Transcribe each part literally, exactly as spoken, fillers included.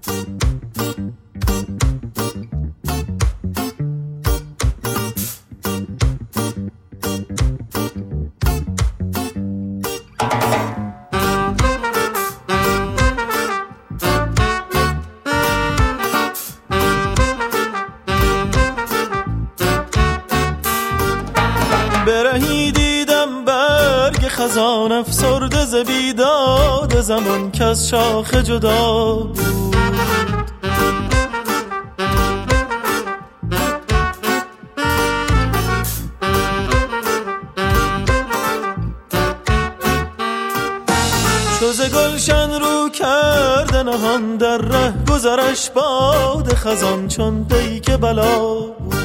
برهی دیدم برگ خزان افسرده ز بیداد زمان که از شاخ جدا بود. چو ز گلشن رو کرده نهان در ره گذرش باد خزان چون پیک بلا بود.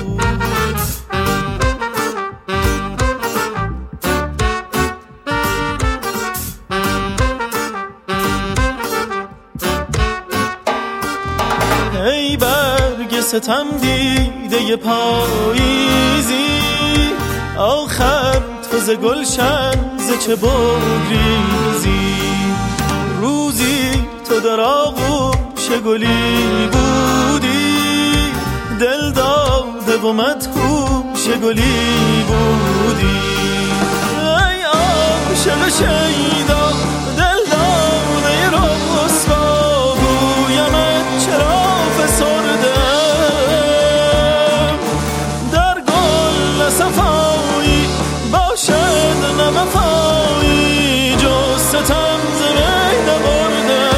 ای برگ ستم دیده پاییزی آخر تو ز گلشن ز چه بگریزی. روزی تو در آغوش گلی بودی دل داده و مدهوش گلی بودی. ای عاشق شیدا دل داده رسوا گویمت چرا در گل صفایی باشد نوفایی جز ستم ز می نبرده.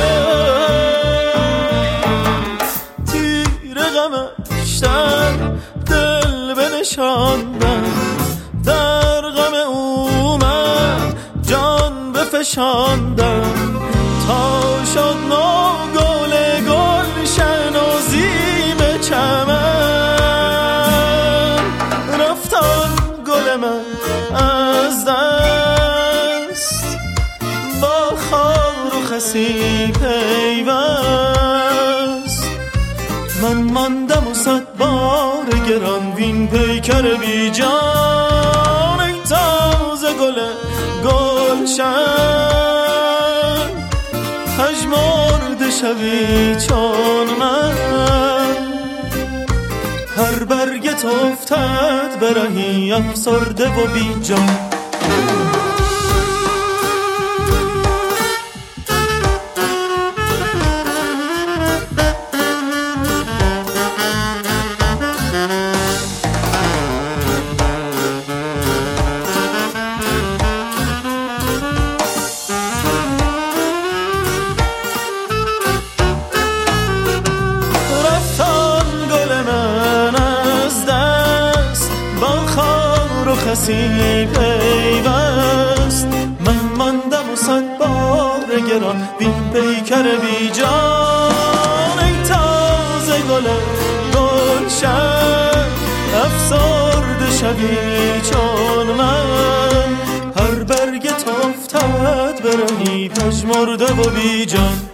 تیر غمش در دل بنشاندم در غم او من جان بفشاندم تا شد نو گل گلشن و زیب چمن. رفتان گل من از دست با خار و خسی پیوست. من ماندم و صد بار گران وین پیکر بی جان. ای تازه گل گلشن پژمرده شوی چون من. هر برگت افتد برهی افسرده و بی جان. کسی پیوست من ماندم و صد بار گران بین پیکر بی جان. ای تازه گل گلشن افسرده شوی چون من. هر برگت افتد برهی پژمرده و بی جان.